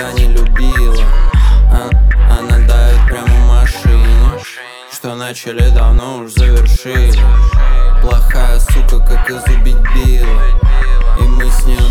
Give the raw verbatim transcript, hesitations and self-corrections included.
никогда не любила. а, Она давит прямо в машине, что начали давно уж завершили. Плохая сука, как изубить Билла, и мы с ней